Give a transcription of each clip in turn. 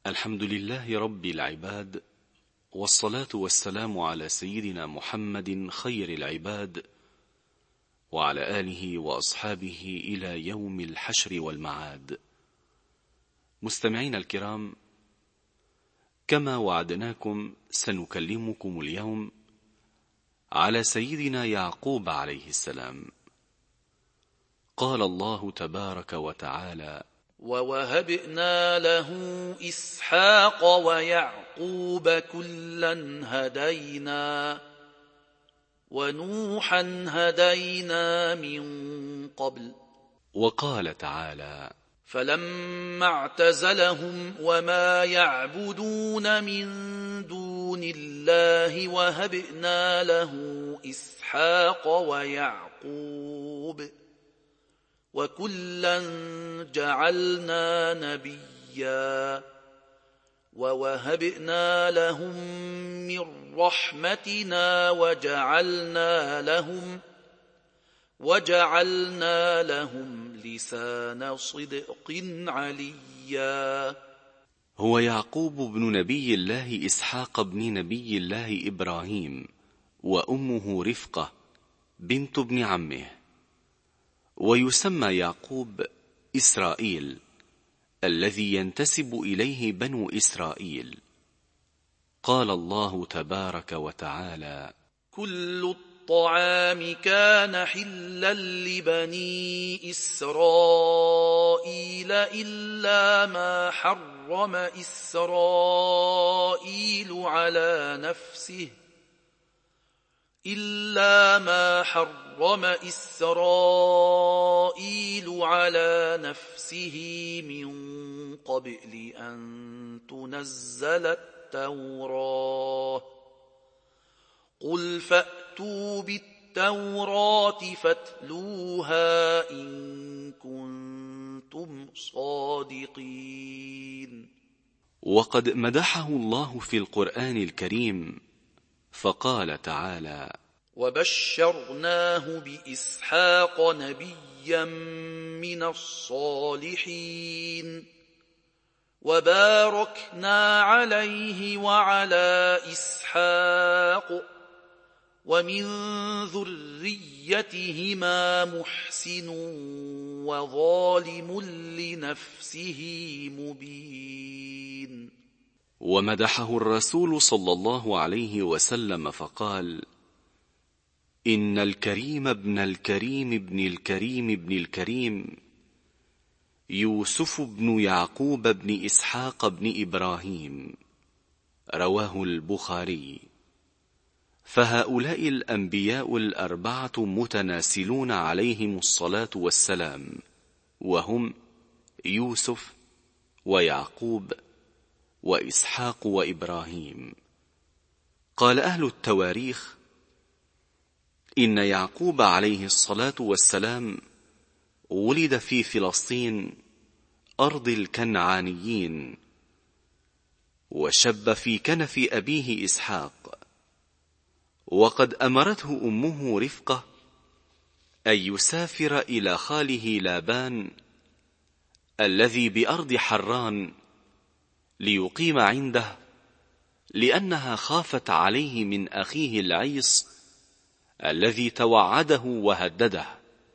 الحمد لله رب العباد، والصلاة والسلام على سيدنا محمد خير العباد، وعلى آله وأصحابه إلى يوم الحشر والمعاد. مستمعين الكرام، كما وعدناكم سنكلمكم اليوم على سيدنا يعقوب عليه السلام. قال الله تبارك وتعالى: ووهبنا له إسحاق ويعقوب كلا هدينا ونوحا هدينا من قبل. وقال تعالى: فلما اعتزلهم وما يعبدون من دون الله وهبنا له إسحاق ويعقوب وكلا جعلنا نبيا ووهبنا لهم من رحمتنا وجعلنا لهم لسان صدق عليا. هو يعقوب بن نبي الله إسحاق بن نبي الله إبراهيم، وأمه رفقة بنت ابن عمه، ويسمى يعقوب إسرائيل، الذي ينتسب إليه بنو إسرائيل. قال الله تبارك وتعالى: كل الطعام كان حلا لبني إسرائيل إلا ما حرم إسرائيل على نفسه من قبل أن تنزل التوراة. قل فأتوا بالتوراة فاتلوها إن كنتم صادقين. وقد مدحه الله في القرآن الكريم فقال تعالى: وبشرناه بإسحاق نبيا من الصالحين وباركنا عليه وعلى إسحاق ومن ذريتهما محسن وظالم لنفسه مبين. ومدحه الرسول صلى الله عليه وسلم فقال: إن الكريم ابن الكريم ابن الكريم ابن الكريم يوسف بن يعقوب بن إسحاق بن إبراهيم. رواه البخاري. فهؤلاء الأنبياء الأربعة متناسلون عليهم الصلاة والسلام، وهم يوسف ويعقوب وإسحاق وإبراهيم. قال أهل التواريخ: إن يعقوب عليه الصلاة والسلام ولد في فلسطين أرض الكنعانيين، وشب في كنف أبيه إسحاق، وقد أمرته أمه رفقة أن يسافر إلى خاله لابان الذي بأرض حران ليقيم عنده، لأنها خافت عليه من أخيه العيص الذي توعده وهدده.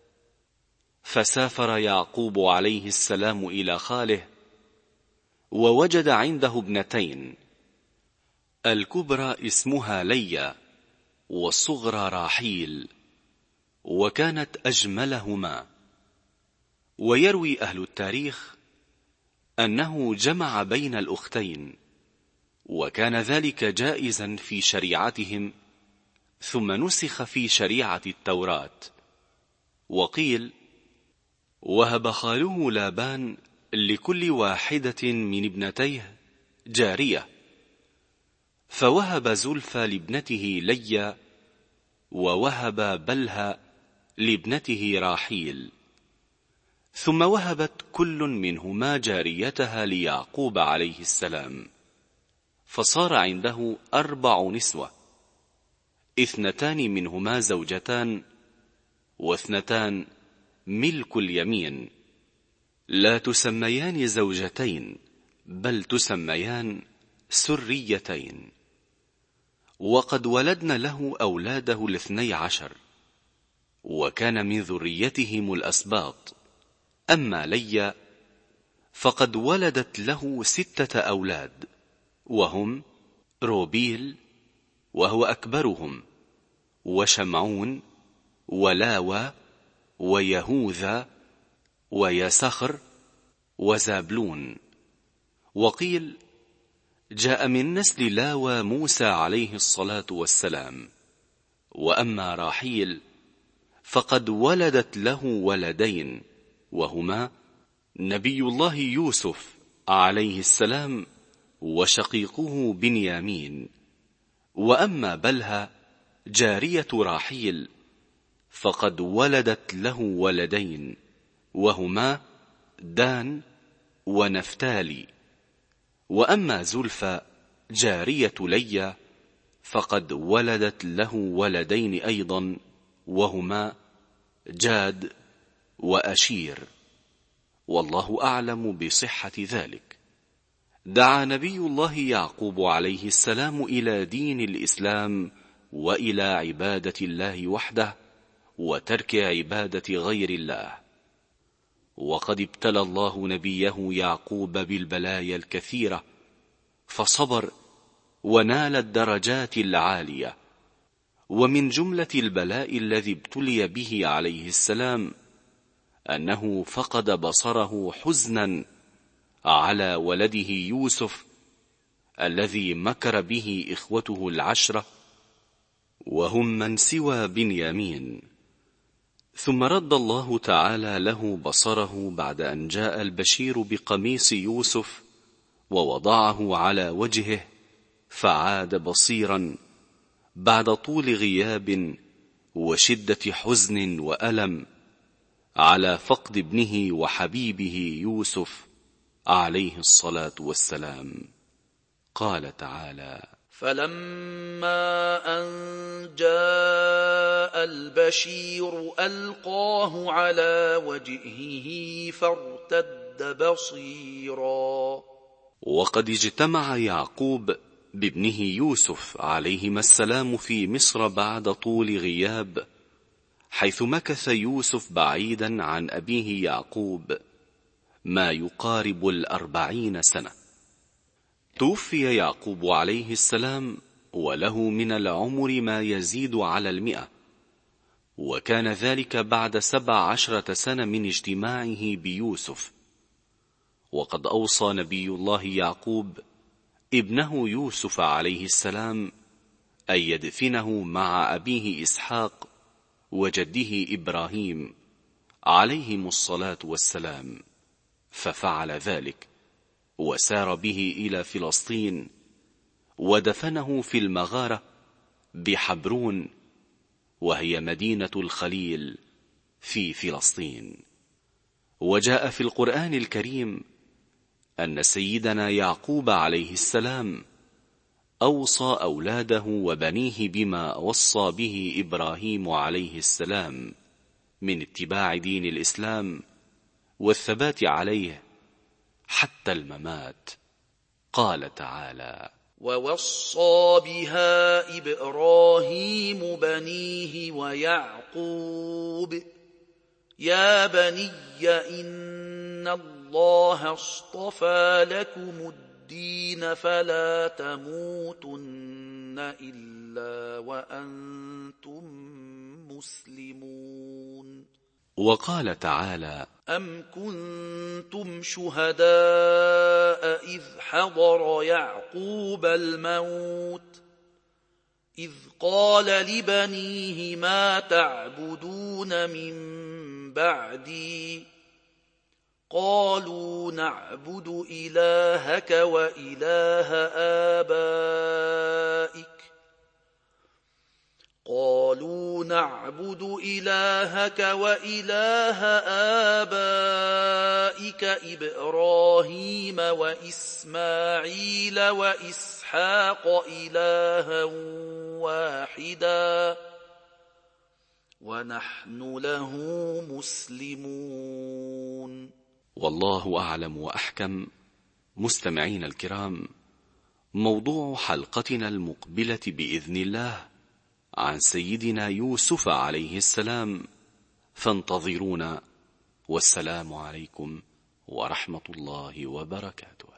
فسافر يعقوب عليه السلام إلى خاله، ووجد عنده ابنتين، الكبرى اسمها ليا والصغرى راحيل، وكانت أجملهما. ويروي أهل التاريخ أنه جمع بين الأختين، وكان ذلك جائزا في شريعتهم، ثم نسخ في شريعة التوراة. وقيل: وهب خاله لابان لكل واحدة من ابنتيه جارية، فوهب زلفى لابنته ليا، ووهب بلها لابنته راحيل، ثم وهبت كل منهما جاريتها ليعقوب عليه السلام، فصار عنده 4 نسوة، 2 منهما زوجتان، و2 ملك اليمين، لا تسميان زوجتين، بل تسميان سريتين. وقد ولدن له أولاده 12، وكان من ذريتهم الأسباط. أما ليا فقد ولدت له 6 أولاد، وهم روبيل وهو أكبرهم، وشمعون، ولاوى، ويهوذا، ويسخر، وزابلون. وقيل جاء من نسل لاوى موسى عليه الصلاة والسلام. وأما راحيل فقد ولدت له ولدين، وهما نبي الله يوسف عليه السلام وشقيقه بنيامين. وأما بلها جارية راحيل فقد ولدت له ولدين، وهما دان ونفتالي. وأما زلفى جارية ليا فقد ولدت له ولدين أيضا، وهما جاد وأشير. والله أعلم بصحة ذلك. دعا نبي الله يعقوب عليه السلام إلى دين الإسلام وإلى عبادة الله وحده وترك عبادة غير الله. وقد ابتلى الله نبيه يعقوب بالبلايا الكثيرة، فصبر ونال الدرجات العالية. ومن جملة البلاء الذي ابتلي به عليه السلام أنه فقد بصره حزنا على ولده يوسف الذي مكر به إخوته 10، وهم من سوى بنيامين. ثم رد الله تعالى له بصره بعد أن جاء البشير بقميص يوسف ووضعه على وجهه، فعاد بصيرا بعد طول غياب وشدة حزن وألم على فقد ابنه وحبيبه يوسف عليه الصلاة والسلام. قال تعالى: فلما أن جاء البشير ألقاه على وجهه فارتد بصيرا. وقد اجتمع يعقوب بابنه يوسف عليهما السلام في مصر بعد طول غياب، حيث مكث يوسف بعيدا عن أبيه يعقوب ما يقارب 40 سنة. توفي يعقوب عليه السلام وله من العمر ما يزيد على 100، وكان ذلك بعد 17 سنة من اجتماعه بيوسف. وقد أوصى نبي الله يعقوب ابنه يوسف عليه السلام أن يدفنه مع أبيه إسحاق وجده إبراهيم عليهم الصلاة والسلام، ففعل ذلك وسار به إلى فلسطين، ودفنه في المغارة بحبرون، وهي مدينة الخليل في فلسطين. وجاء في القرآن الكريم أن سيدنا يعقوب عليه السلام أوصى أولاده وبنيه بما وصى به إبراهيم عليه السلام من اتباع دين الإسلام والثبات عليه حتى الممات. قال تعالى: ووصى بها إبراهيم بنيه ويعقوب يا بني إن الله اصطفى لكم الدين فلا تموتن إلا وأنتم مسلمون. وقال تعالى: أم كنتم شهداء إذ حضر يعقوب الموت إذ قال لبنيه ما تعبدون من بعدي قالوا نعبد إلهك وإله آبائك إبراهيم وإسماعيل وإسحاق إلها واحدا ونحن له مسلمون. والله أعلم وأحكم مستمعين الكرام، موضوع حلقتنا المقبلة بإذن الله عن سيدنا يوسف عليه السلام، فانتظرونا، والسلام عليكم ورحمة الله وبركاته.